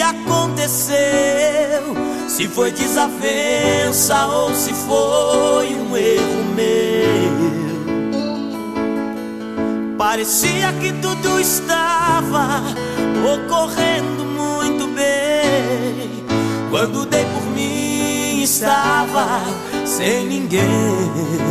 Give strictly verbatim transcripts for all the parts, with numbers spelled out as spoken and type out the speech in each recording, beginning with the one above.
aconteceu, se foi desavença ou se foi um erro meu. Parecia que tudo estava ocorrendo muito bem. Quando dei por mim estava sem ninguém.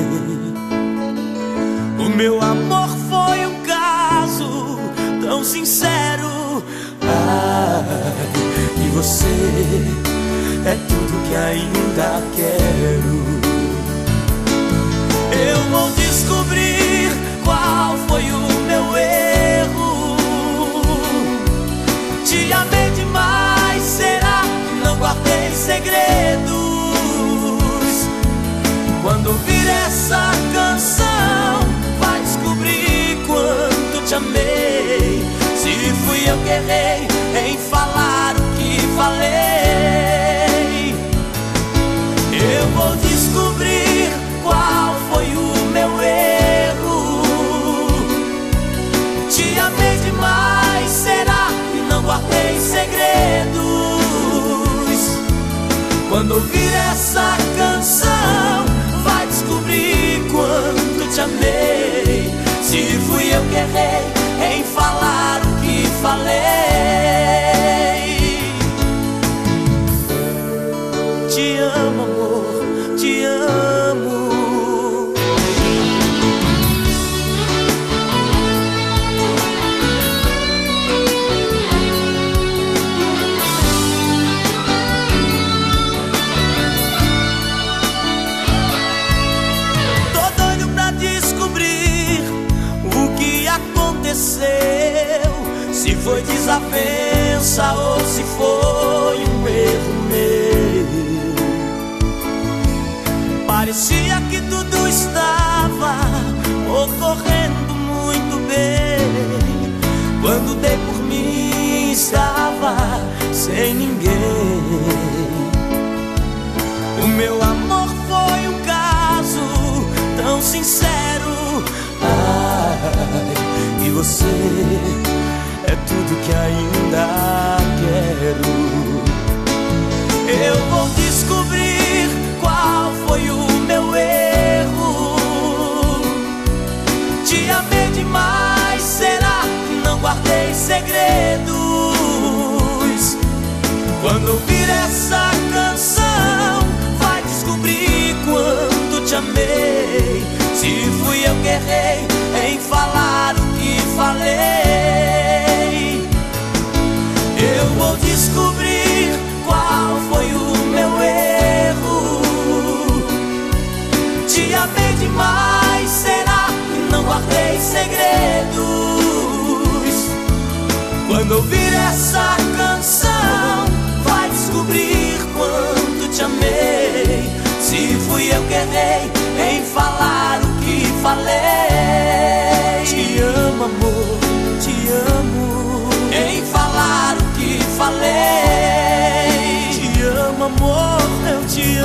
O meu amor foi um caso tão sincero. Ai, e você é tudo que ainda quero. Eu vou descobrir qual foi o meu erro. Te amei demais, será que não guardei segredos? Quando ouvir essa canção, vai descobrir quanto te amei. Se fui eu que errei em falar o que falei, eu vou descobrir qual foi o meu erro. Te amei demais, será que não guardei segredos? Quando ouvir essa canção, vai descobrir quanto te amei. Se fui eu que errei em falar o que falei. Te amo, amor, te amo. Tô doido pra descobrir o que aconteceu, se foi desavença ou se foi um erro meu. Parecia que tudo estava ocorrendo muito bem. Quando dei por mim estava sem ninguém. O meu amor foi um caso tão sincero. Ai, e você é tudo que ainda quero. Eu vou descobrir qual foi o meu erro. Te amei demais, será que não guardei segredos? Quando ouvir essa canção, vai descobrir quanto te amei. Se fui eu que errei em falar o que falei, eu vou descobrir qual foi o meu erro. Te amei demais, será que não guardei segredos? Quando ouvir essa canção, vai descobrir quanto te amei. Se fui eu que errei em falar o que falei. Te amo, amor, te amo. Em falar o que falei. Te amo, amor, eu te amo.